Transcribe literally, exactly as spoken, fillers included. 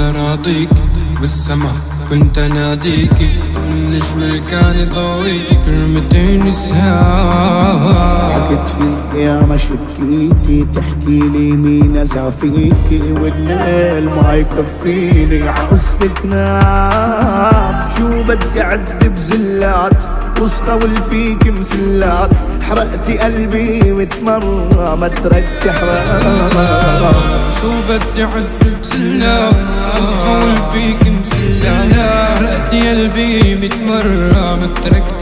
أراضيك والسما كنت أناديكي، والنجم اللي كان يضويك كلمتين الساعة. حكت فيك يا ما شبكيتي، تحكي لي مين أزع فيكي، والليل ما يكفيني عوزتك نام. شو بدي أعد بزلات وصخول فيك مسلات، حرقتي قلبي متمرة ما تركت حرام. شو بدي أعد بزلات وصخول فيك مسلات، حرقتي قلبي متمرة ما تركت